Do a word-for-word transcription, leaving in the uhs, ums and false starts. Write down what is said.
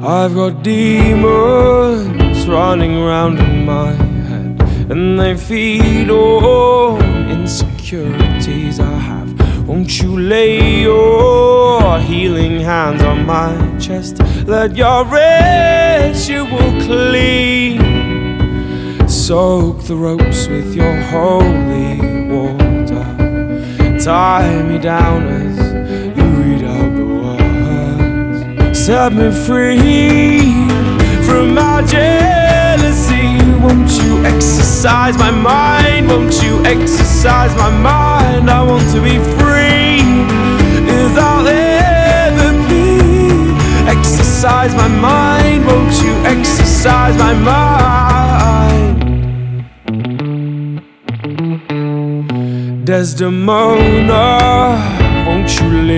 I've got demons running round in my head, and they feed on insecurities I have. Won't you lay your healing hands on my chest? Let your ritual clean soak the ropes with your holy water. Tie me down as you read out the words. Set me free from my jealousy. Won't you exercise my mind? Won't you exercise my mind? I want to be free as I'll ever be. Exercise my mind. Won't you exercise my mind? Desdemona, won't you live?